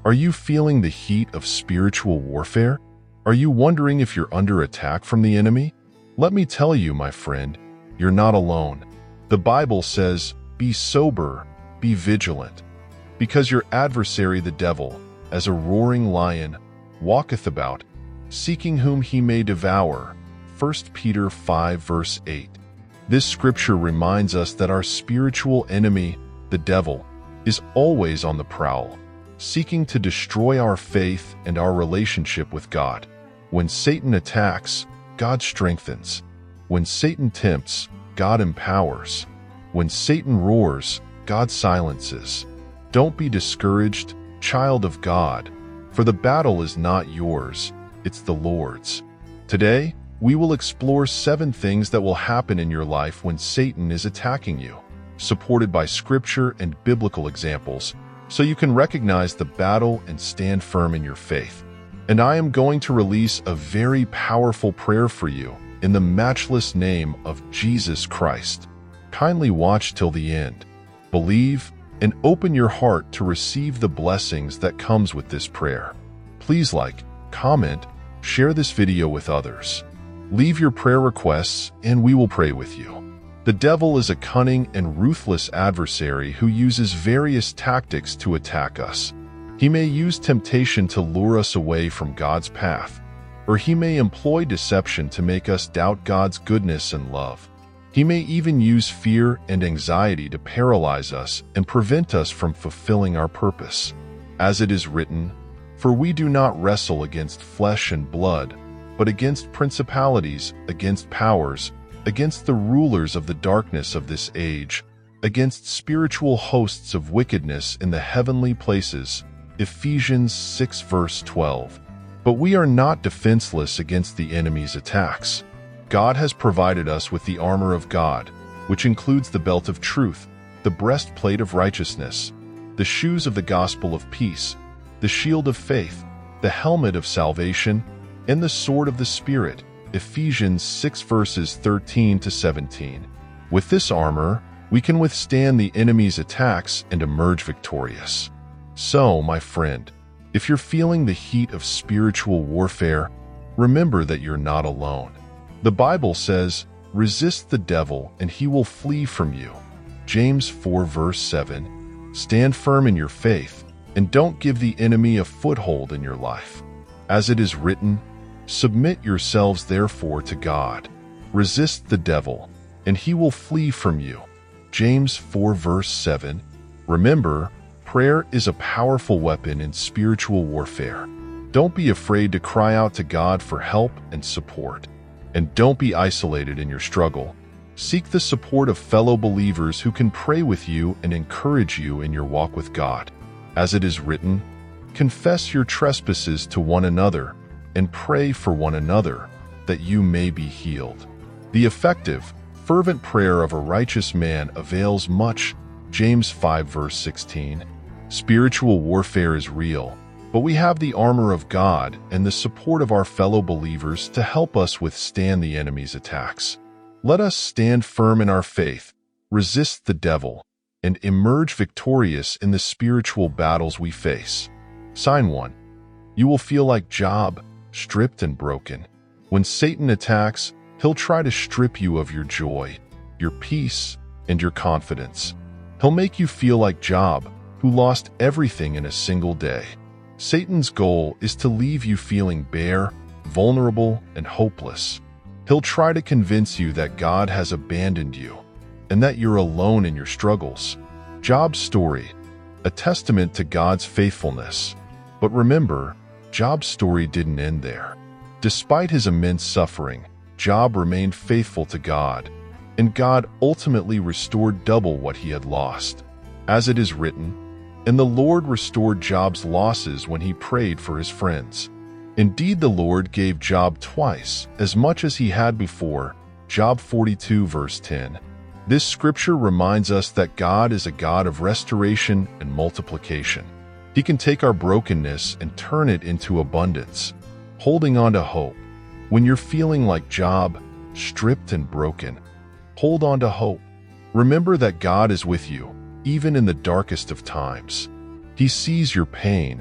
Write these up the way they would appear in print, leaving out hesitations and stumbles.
Are you feeling the heat of spiritual warfare? Are you wondering if you're under attack from the enemy? Let me tell you, my friend, you're not alone. The Bible says, "Be sober, be vigilant, because your adversary the devil, as a roaring lion, walketh about, seeking whom he may devour." 1 Peter 5 verse 8. This scripture reminds us that our spiritual enemy, the devil, is always on the prowl, seeking to destroy our faith and our relationship with God. When Satan attacks, God strengthens. When Satan tempts, God empowers. When Satan roars, God silences. Don't be discouraged, child of God, for the battle is not yours, it's the Lord's. Today, we will explore 7 things that will happen in your life when Satan is attacking you, supported by scripture and biblical examples, so you can recognize the battle and stand firm in your faith. And I am going to release a very powerful prayer for you in the matchless name of Jesus Christ. Kindly watch till the end. Believe and open your heart to receive the blessings that comes with this prayer. Please like, comment, share this video with others. Leave your prayer requests and we will pray with you. The devil is a cunning and ruthless adversary who uses various tactics to attack us. He may use temptation to lure us away from God's path, or he may employ deception to make us doubt God's goodness and love. He may even use fear and anxiety to paralyze us and prevent us from fulfilling our purpose. As it is written, "For we do not wrestle against flesh and blood, but against principalities, against powers, against the rulers of the darkness of this age, against spiritual hosts of wickedness in the heavenly places." Ephesians 6 verse 12. But we are not defenseless against the enemy's attacks. God has provided us with the armor of God, which includes the belt of truth, the breastplate of righteousness, the shoes of the gospel of peace, the shield of faith, the helmet of salvation, and the sword of the Spirit. Ephesians 6 verses 13 to 17. With this armor, we can withstand the enemy's attacks and emerge victorious. So, my friend, if you're feeling the heat of spiritual warfare, remember that you're not alone. The Bible says, "Resist the devil and he will flee from you." James 4 verse 7. Stand firm in your faith and don't give the enemy a foothold in your life. As it is written, "Submit yourselves therefore to God. Resist the devil, and he will flee from you." James 4 verse 7. Remember, prayer is a powerful weapon in spiritual warfare. Don't be afraid to cry out to God for help and support. And don't be isolated in your struggle. Seek the support of fellow believers who can pray with you and encourage you in your walk with God. As it is written, "Confess your trespasses to one another, and pray for one another, that you may be healed." The effective, fervent prayer of a righteous man avails much. James 5 verse 16. Spiritual warfare is real, but we have the armor of God and the support of our fellow believers to help us withstand the enemy's attacks. Let us stand firm in our faith, resist the devil, and emerge victorious in the spiritual battles we face. Sign 1. You will feel like Job, stripped and broken. When Satan attacks, he'll try to strip you of your joy, your peace, and your confidence. He'll make you feel like Job, who lost everything in a single day. Satan's goal is to leave you feeling bare, vulnerable, and hopeless. He'll try to convince you that God has abandoned you and that you're alone in your struggles. Job's story, a testament to God's faithfulness. But remember, Job's story didn't end there. Despite his immense suffering, Job remained faithful to God, and God ultimately restored double what he had lost. As it is written, "And the Lord restored Job's losses when he prayed for his friends." Indeed, the Lord gave Job twice as much as he had before. Job 42 verse 10. This scripture reminds us that God is a God of restoration and multiplication. He can take our brokenness and turn it into abundance. Holding on to hope. When you're feeling like Job, stripped and broken, hold on to hope. Remember that God is with you, even in the darkest of times. He sees your pain,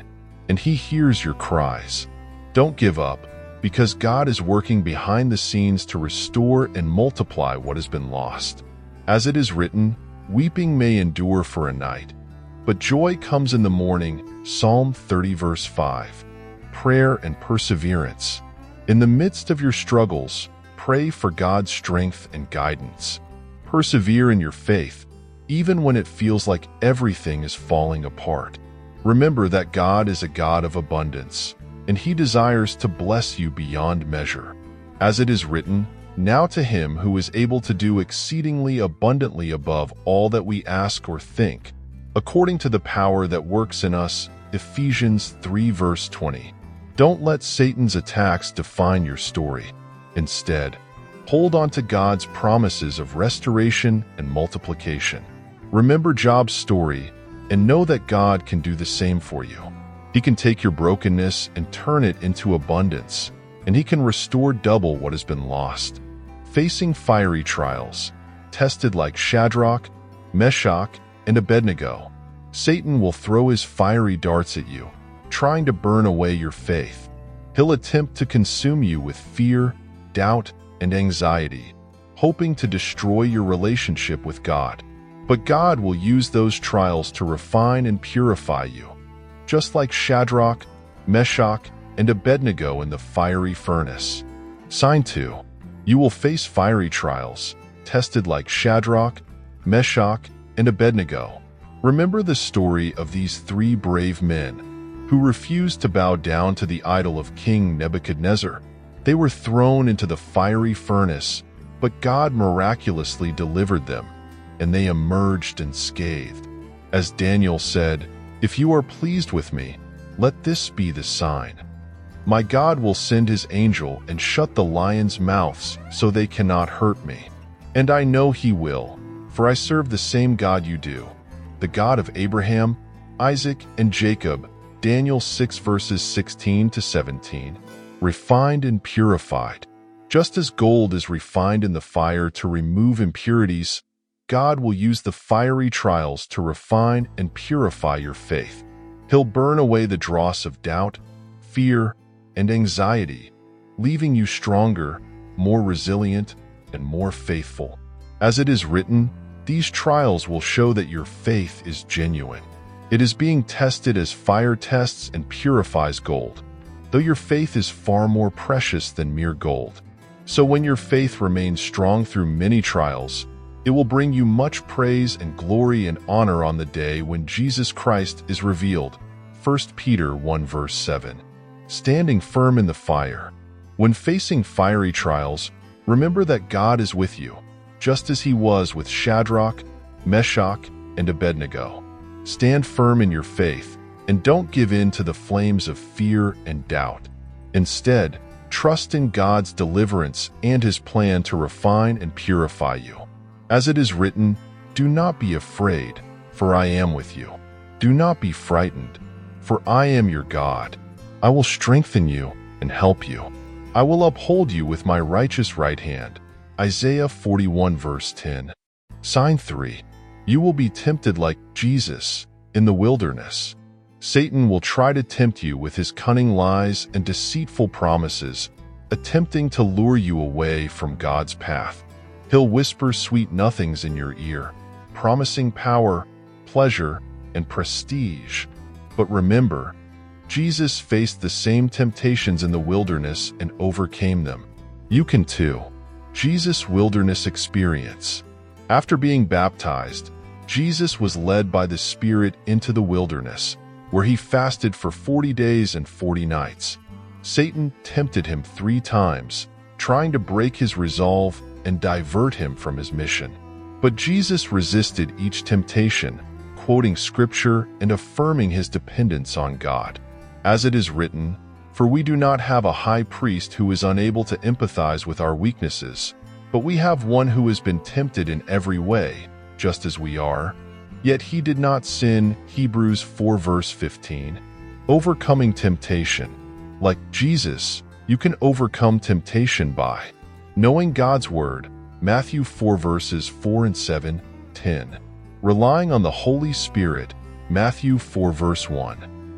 and He hears your cries. Don't give up, because God is working behind the scenes to restore and multiply what has been lost. As it is written, weeping may endure for a night, but joy comes in the morning. Psalm 30 verse 5. Prayer and perseverance. In the midst of your struggles, pray for God's strength and guidance. Persevere in your faith, even when it feels like everything is falling apart. Remember that God is a God of abundance, and He desires to bless you beyond measure. As it is written, now to Him who is able to do exceedingly abundantly above all that we ask or think, according to the power that works in us. Ephesians 3 verse 20. Don't let Satan's attacks define your story. Instead, hold on to God's promises of restoration and multiplication. Remember Job's story and know that God can do the same for you. He can take your brokenness and turn it into abundance, and He can restore double what has been lost. Facing fiery trials, tested like Shadrach, Meshach, and Abednego, Satan will throw his fiery darts at you, trying to burn away your faith. He'll attempt to consume you with fear, doubt, and anxiety, hoping to destroy your relationship with God. But God will use those trials to refine and purify you. Just like Shadrach, Meshach, and Abednego in the fiery furnace. Sign 2. You will face fiery trials, tested like Shadrach, Meshach, and Abednego. Remember the story of these 3 brave men who refused to bow down to the idol of King Nebuchadnezzar. They were thrown into the fiery furnace, but God miraculously delivered them, and they emerged unscathed. As Daniel said, "If you are pleased with me, let this be the sign. My God will send His angel and shut the lions' mouths so they cannot hurt me. And I know He will, for I serve the same God you do, the God of Abraham, Isaac, and Jacob." Daniel 6 verses 16 to 17. Refined and purified. Just as gold is refined in the fire to remove impurities, God will use the fiery trials to refine and purify your faith. He'll burn away the dross of doubt, fear, and anxiety, leaving you stronger, more resilient, and more faithful. As it is written, these trials will show that your faith is genuine. It is being tested as fire tests and purifies gold, though your faith is far more precious than mere gold. So when your faith remains strong through many trials, it will bring you much praise and glory and honor on the day when Jesus Christ is revealed. 1 Peter 1 verse 7. Standing firm in the fire. When facing fiery trials, remember that God is with you, just as He was with Shadrach, Meshach, and Abednego. Stand firm in your faith, and don't give in to the flames of fear and doubt. Instead, trust in God's deliverance and His plan to refine and purify you. As it is written, do not be afraid, for I am with you. Do not be frightened, for I am your God. I will strengthen you and help you. I will uphold you with my righteous right hand. Isaiah 41 verse 10. Sign 3. You will be tempted like Jesus in the wilderness. Satan will try to tempt you with his cunning lies and deceitful promises, attempting to lure you away from God's path. He'll whisper sweet nothings in your ear, promising power, pleasure, and prestige. But remember, Jesus faced the same temptations in the wilderness and overcame them. You can too. Jesus' wilderness experience. After being baptized, Jesus was led by the Spirit into the wilderness, where He fasted for 40 days and 40 nights. Satan tempted Him 3 times, trying to break His resolve and divert Him from His mission. But Jesus resisted each temptation, quoting Scripture and affirming His dependence on God. As it is written, "For we do not have a high priest who is unable to empathize with our weaknesses, but we have one who has been tempted in every way, just as we are, yet He did not sin." Hebrews 4 verse 15. Overcoming temptation. Like Jesus, you can overcome temptation by knowing God's Word, Matthew 4 verses 4 and 7, 10. Relying on the Holy Spirit, Matthew 4 verse 1.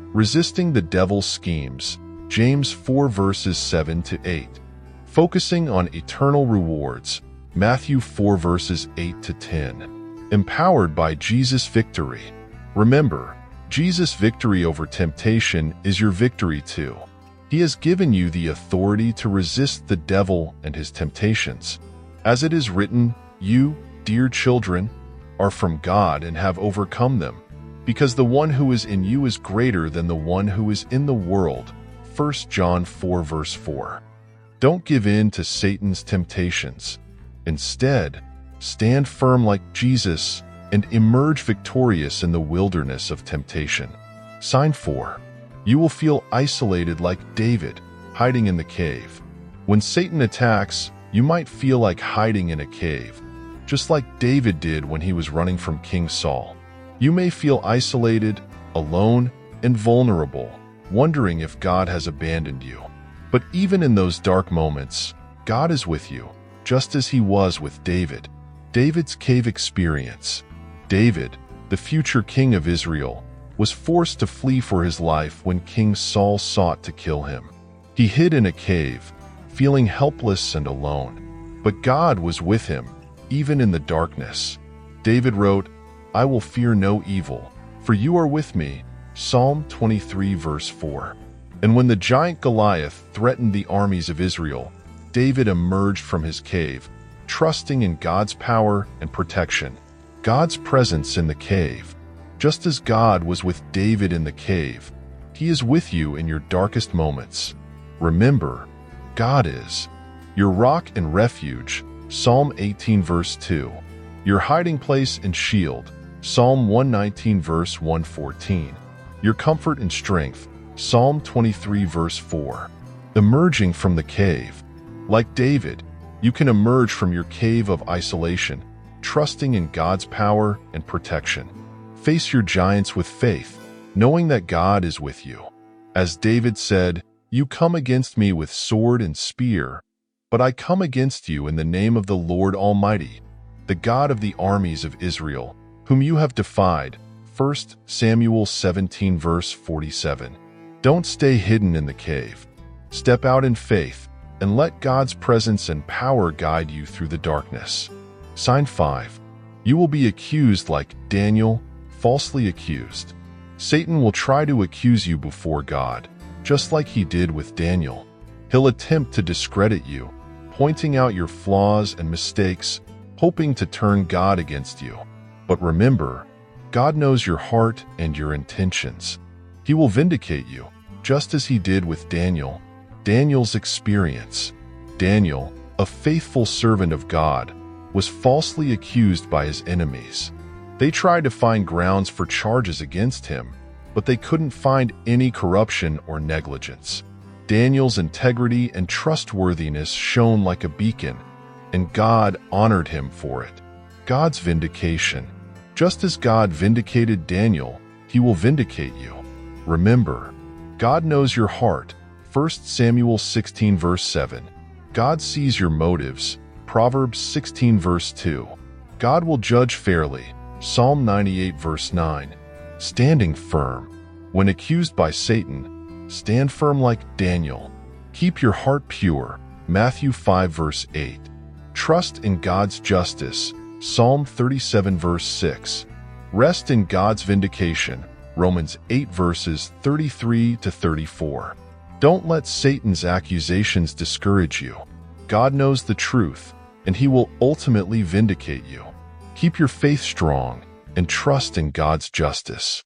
Resisting the devil's schemes, James 4 verses 7 to 8. Focusing on eternal rewards, Matthew 4 verses 8 to 10. Empowered by Jesus' victory. Remember, Jesus' victory over temptation is your victory too. He has given you the authority to resist the devil and his temptations. As it is written, you, dear children, are from God and have overcome them, because the one who is in you is greater than the one who is in the world. 1 John 4 verse 4. Don't give in to Satan's temptations. Instead, stand firm like Jesus and emerge victorious in the wilderness of temptation. Sign 4. You will feel isolated like David, hiding in the cave. When Satan attacks, you might feel like hiding in a cave, just like David did when he was running from King Saul. You may feel isolated, alone, and vulnerable, wondering if God has abandoned you. But even in those dark moments, God is with you, just as he was with David. David's cave experience. David, the future king of Israel, was forced to flee for his life when King Saul sought to kill him. He hid in a cave, feeling helpless and alone. But God was with him, even in the darkness. David wrote, I will fear no evil, for you are with me. Psalm 23 verse 4. And when the giant Goliath threatened the armies of Israel, David emerged from his cave, trusting in God's power and protection. God's presence in the cave. Just as God was with David in the cave, he is with you in your darkest moments. Remember, God is your rock and refuge. Psalm 18 verse 2. Your hiding place and shield. Psalm 119 verse 114. Your comfort and strength. Psalm 23 verse 4. Emerging from the cave. Like David, you can emerge from your cave of isolation, trusting in God's power and protection. Face your giants with faith, knowing that God is with you. As David said, you come against me with sword and spear, but I come against you in the name of the Lord Almighty, the God of the armies of Israel, whom you have defied. 1 Samuel 17 verse 47. Don't stay hidden in the cave. Step out in faith and let God's presence and power guide you through the darkness. Sign 5. You will be accused like Daniel, falsely accused. Satan will try to accuse you before God, just like he did with Daniel. He'll attempt to discredit you, pointing out your flaws and mistakes, hoping to turn God against you. But remember, God knows your heart and your intentions. He will vindicate you, just as he did with Daniel. Daniel's experience. Daniel, a faithful servant of God, was falsely accused by his enemies. They tried to find grounds for charges against him, but they couldn't find any corruption or negligence. Daniel's integrity and trustworthiness shone like a beacon, and God honored him for it. God's vindication. Just as God vindicated Daniel, he will vindicate you. Remember, God knows your heart. 1 Samuel 16 verse 7. God sees your motives. Proverbs 16 verse 2. God will judge fairly. Psalm 98 verse 9. Standing firm. When accused by Satan, stand firm like Daniel. Keep your heart pure. Matthew 5 verse 8. Trust in God's justice. Psalm 37 verse 6. Rest in God's vindication. Romans 8 verses 33 to 34. Don't let Satan's accusations discourage you. God knows the truth, and he will ultimately vindicate you. Keep your faith strong and trust in God's justice.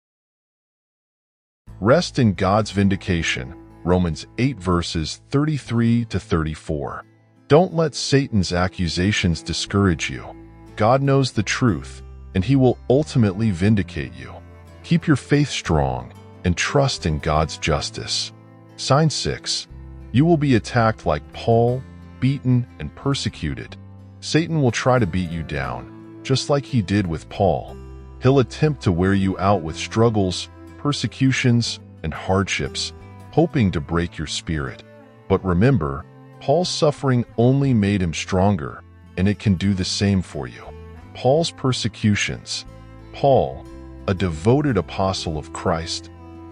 Rest in God's vindication. Romans 8 verses 33 to 34. Don't let Satan's accusations discourage you. God knows the truth, and he will ultimately vindicate you. Keep your faith strong and trust in God's justice. Sign 6. You will be attacked like Paul, beaten and persecuted. Satan will try to beat you down, just like he did with Paul. He'll attempt to wear you out with struggles, persecutions, and hardships, hoping to break your spirit. But remember, Paul's suffering only made him stronger, and it can do the same for you. Paul's persecutions. Paul, a devoted apostle of Christ,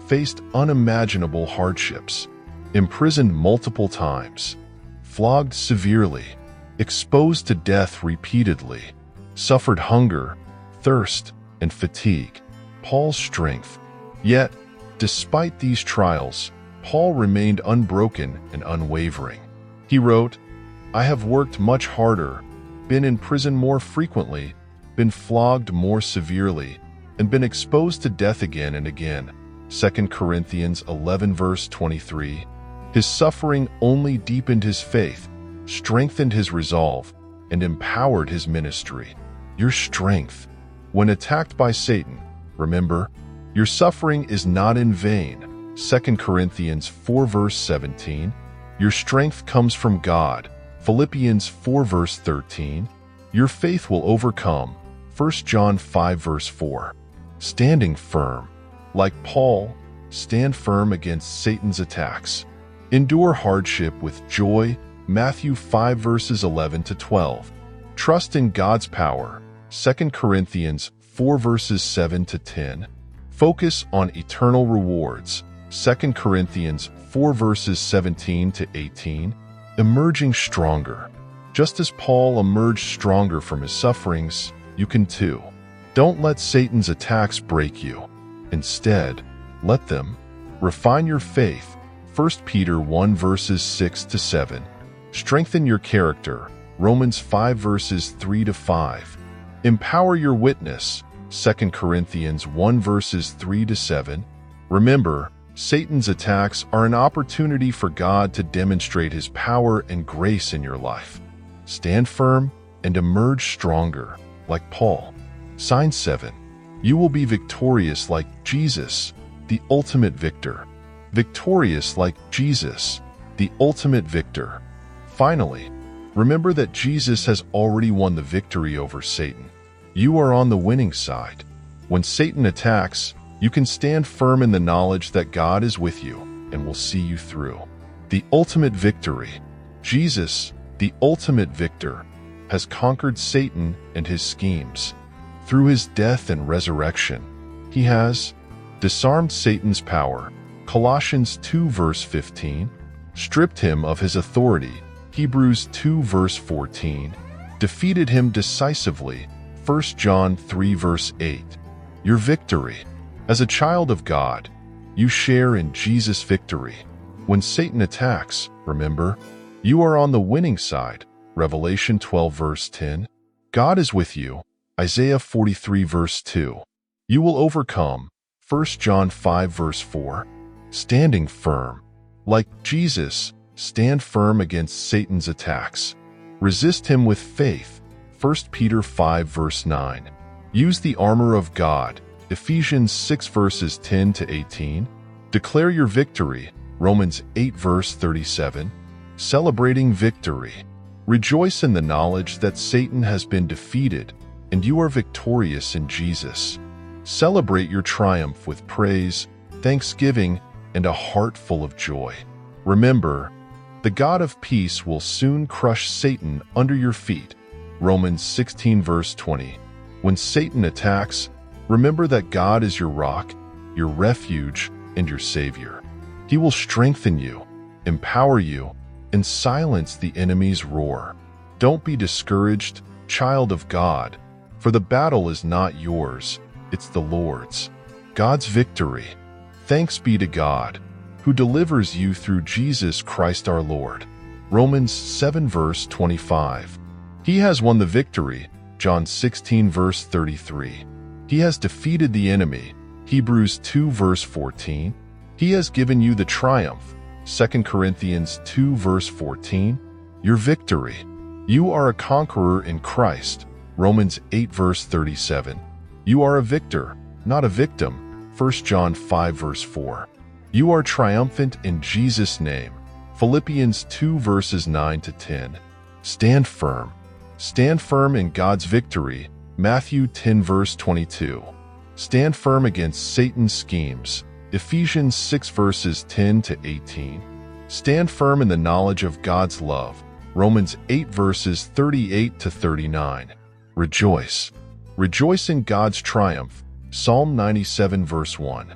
faced unimaginable hardships, imprisoned multiple times, flogged severely, exposed to death repeatedly, suffered hunger, thirst, and fatigue. Paul's strength. Yet, despite these trials, Paul remained unbroken and unwavering. He wrote, "I have worked much harder, been in prison more frequently, been flogged more severely, and been exposed to death again and again." 2 Corinthians 11 verse 23. His suffering only deepened his faith, strengthened his resolve, and empowered his ministry. Your strength. When attacked by Satan, remember, your suffering is not in vain. 2 Corinthians 4 verse 17. Your strength comes from God. Philippians 4 verse 13. Your faith will overcome. 1 John 5 verse 4. Standing firm. Like Paul, stand firm against Satan's attacks. Endure hardship with joy. Matthew 5 verses 11 to 12. Trust in God's power. 2 Corinthians 4 verses 7 to 10. Focus on eternal rewards. 2 Corinthians 4 verses 17 to 18. Emerging stronger. Just as Paul emerged stronger from his sufferings, you can too. Don't let Satan's attacks break you. Instead, let them refine your faith. 1 Peter 1 verses 6 to 7. Strengthen your character. Romans 5 verses 3 to 5. Empower your witness. 2 Corinthians 1 verses 3 to 7. Remember, Satan's attacks are an opportunity for God to demonstrate his power and grace in your life. Stand firm and emerge stronger, like Paul. Sign 7. You will be victorious like Jesus, the ultimate victor. Victorious like Jesus, the ultimate victor. Finally, remember that Jesus has already won the victory over Satan. You are on the winning side. When Satan attacks, you can stand firm in the knowledge that God is with you and will see you through. The ultimate victory. Jesus, the ultimate victor, has conquered Satan and his schemes. Through his death and resurrection, he has disarmed Satan's power. Colossians 2 verse 15. Stripped him of his authority. Hebrews 2 verse 14. Defeated him decisively. 1 John 3 verse 8. Your victory. As a child of God, you share in Jesus' victory. When Satan attacks, remember, you are on the winning side. Revelation 12 verse 10. God is with you. Isaiah 43 verse 2. You will overcome. 1 John 5 verse 4. Standing firm. Like Jesus, stand firm against Satan's attacks. Resist him with faith. 1 Peter 5 verse 9. Use the armor of God. Ephesians 6 verses 10 to 18. Declare your victory. Romans 8 verse 37. Celebrating victory. Rejoice in the knowledge that Satan has been defeated and you are victorious in Jesus. Celebrate your triumph with praise, thanksgiving, and a heart full of joy. Remember, the God of peace will soon crush Satan under your feet. Romans 16 verse 20. When Satan attacks, remember that God is your rock, your refuge, and your Savior. He will strengthen you, empower you, and silence the enemy's roar. Don't be discouraged, child of God, for the battle is not yours, it's the Lord's. God's victory. Thanks be to God, who delivers you through Jesus Christ our Lord. Romans 7 verse 25. He has won the victory. John 16 verse 33. He has defeated the enemy. Hebrews 2 verse 14. He has given you the triumph. 2 Corinthians 2 verse 14. Your victory. You are a conqueror in Christ. Romans 8 verse 37. You are a victor, not a victim. 1 John 5 verse 4. You are triumphant in Jesus' name. Philippians 2 verses 9 to 10. Stand firm. Stand firm in God's victory. Matthew 10 verse 22. Stand firm against Satan's schemes. Ephesians 6 verses 10 to 18. Stand firm in the knowledge of God's love. Romans 8 verses 38 to 39. Rejoice. Rejoice in God's triumph. Psalm 97 verse 1.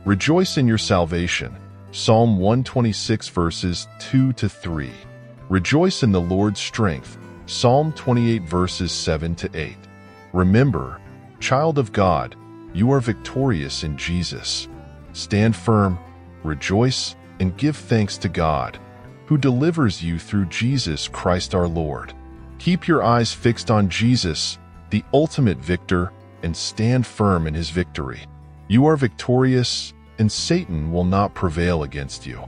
Rejoice in your salvation. Psalm 126 verses 2 to 3. Rejoice in the Lord's strength. Psalm 28 verses 7 to 8. Remember, child of God, you are victorious in Jesus. Stand firm, rejoice, and give thanks to God, who delivers you through Jesus Christ our Lord. Keep your eyes fixed on Jesus, the ultimate victor, and stand firm in his victory. You are victorious, and Satan will not prevail against you.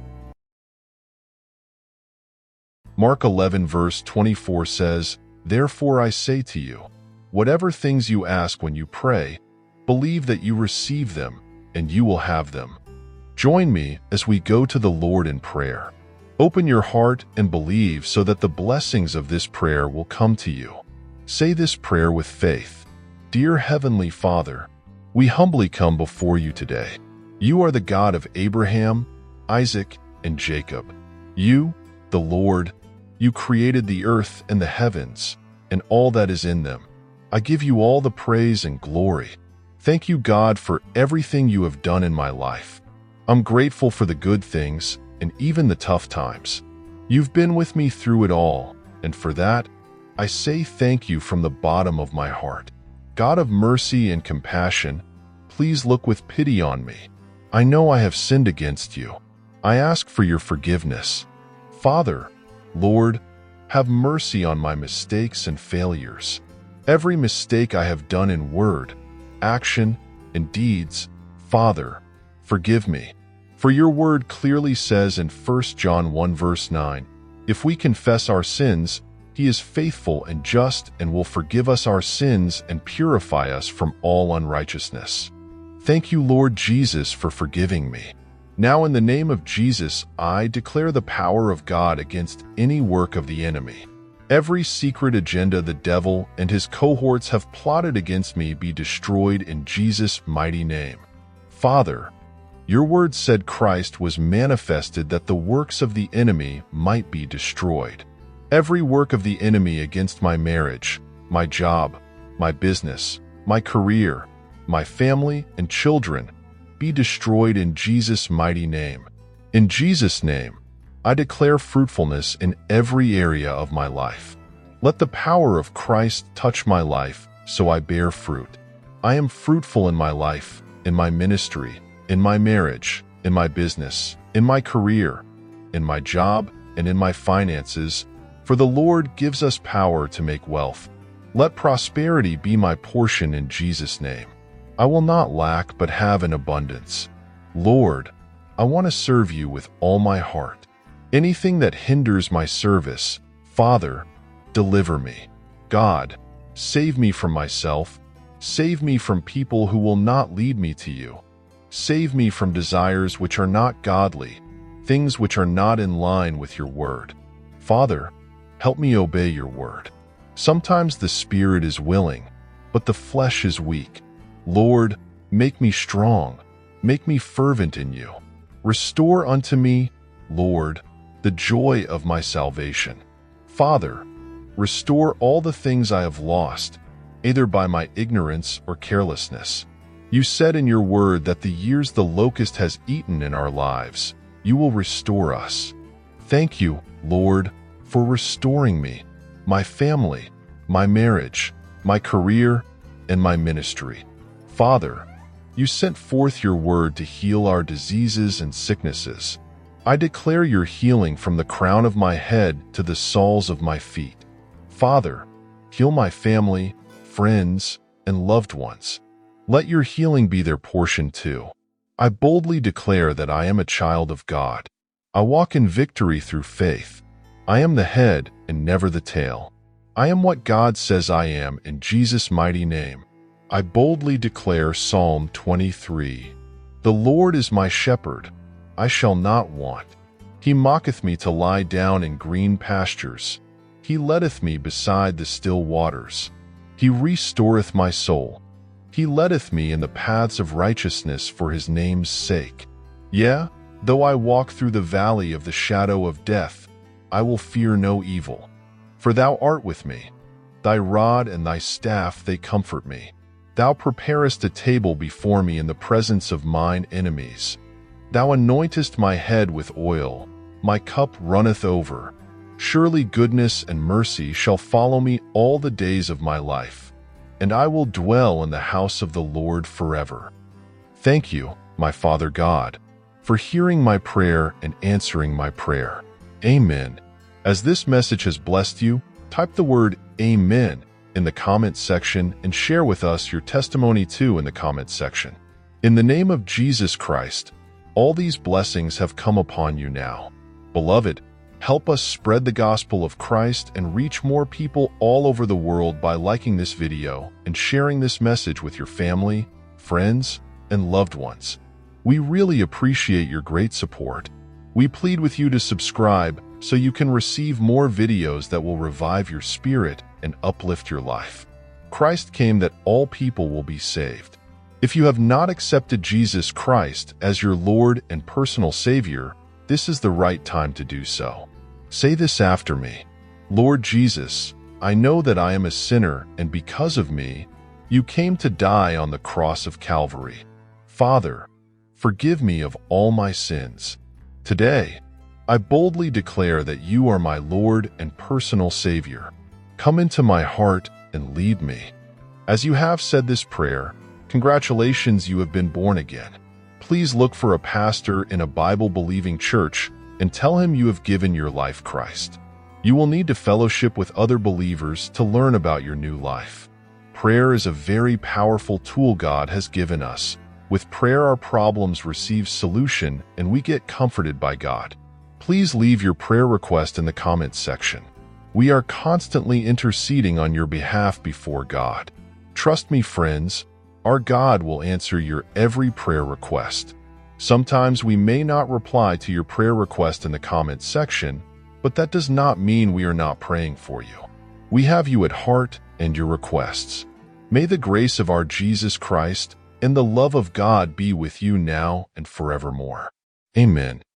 Mark 11 verse 24 says, Therefore I say to you, whatever things you ask when you pray, believe that you receive them, and you will have them. Join me as we go to the Lord in prayer. Open your heart and believe so that the blessings of this prayer will come to you. Say this prayer with faith. Dear Heavenly Father, we humbly come before you today. You are the God of Abraham, Isaac, and Jacob. You, the Lord, you created the earth and the heavens, and all that is in them. I give you all the praise and glory. Thank you, God, for everything you have done in my life. I'm grateful for the good things and even the tough times. You've been with me through it all, and for that, I say thank you from the bottom of my heart. God of mercy and compassion, please look with pity on me. I know I have sinned against you. I ask for your forgiveness. Father, Lord, have mercy on my mistakes and failures. Every mistake I have done in word, action, and deeds, Father, forgive me. For your word clearly says in 1 John 1 verse 9, if we confess our sins, he is faithful and just and will forgive us our sins and purify us from all unrighteousness. Thank you, Lord Jesus, for forgiving me. Now in the name of Jesus, I declare the power of God against any work of the enemy. Every secret agenda the devil and his cohorts have plotted against me be destroyed in Jesus' mighty name. Father, your word said Christ was manifested that the works of the enemy might be destroyed. Every work of the enemy against my marriage, my job, my business, my career, my family and children, be destroyed in Jesus' mighty name. In Jesus' name, I declare fruitfulness in every area of my life. Let the power of Christ touch my life so I bear fruit. I am fruitful in my life, in my ministry, in my marriage, in my business, in my career, in my job, and in my finances, for the Lord gives us power to make wealth. Let prosperity be my portion in Jesus' name. I will not lack but have an abundance. Lord, I want to serve you with all my heart. Anything that hinders my service, Father, deliver me. God, save me from myself. Save me from people who will not lead me to you. Save me from desires which are not godly, things which are not in line with your word. Father, help me obey your word. Sometimes the spirit is willing, but the flesh is weak. Lord, make me strong. Make me fervent in you. Restore unto me, Lord, the joy of my salvation. Father, restore all the things I have lost, either by my ignorance or carelessness. You said in your word that the years the locust has eaten in our lives, you will restore us. Thank you, Lord, for restoring me, my family, my marriage, my career, and my ministry. Father, you sent forth your word to heal our diseases and sicknesses. I declare your healing from the crown of my head to the soles of my feet. Father, heal my family, friends, and loved ones. Let your healing be their portion too. I boldly declare that I am a child of God. I walk in victory through faith. I am the head and never the tail. I am what God says I am in Jesus' mighty name. I boldly declare Psalm 23. The Lord is my shepherd, I shall not want. He maketh me to lie down in green pastures. He leadeth me beside the still waters. He restoreth my soul. He leadeth me in the paths of righteousness for his name's sake. Yea, though I walk through the valley of the shadow of death, I will fear no evil. For thou art with me. Thy rod and thy staff, they comfort me. Thou preparest a table before me in the presence of mine enemies. Thou anointest my head with oil, my cup runneth over. Surely goodness and mercy shall follow me all the days of my life, and I will dwell in the house of the Lord forever. Thank you, my Father God, for hearing my prayer and answering my prayer. Amen. As this message has blessed you, type the word Amen in the comment section and share with us your testimony too in the comment section. In the name of Jesus Christ, all these blessings have come upon you now. Beloved, help us spread the gospel of Christ and reach more people all over the world by liking this video and sharing this message with your family, friends, and loved ones. We really appreciate your great support. We plead with you to subscribe so you can receive more videos that will revive your spirit and uplift your life. Christ came that all people will be saved. If you have not accepted Jesus Christ as your Lord and personal Savior, this is the right time to do so. Say this after me. Lord Jesus, I know that I am a sinner, and because of me, you came to die on the cross of Calvary. Father, forgive me of all my sins. Today, I boldly declare that you are my Lord and personal Savior. Come into my heart and lead me. As you have said this prayer, congratulations, you have been born again. Please look for a pastor in a Bible-believing church and tell him you have given your life to Christ. You will need to fellowship with other believers to learn about your new life. Prayer is a very powerful tool God has given us. With prayer, our problems receive solution and we get comforted by God. Please leave your prayer request in the comments section. We are constantly interceding on your behalf before God. Trust me, friends, our God will answer your every prayer request. Sometimes we may not reply to your prayer request in the comments section, but that does not mean we are not praying for you. We have you at heart and your requests. May the grace of our Jesus Christ and the love of God be with you now and forevermore. Amen.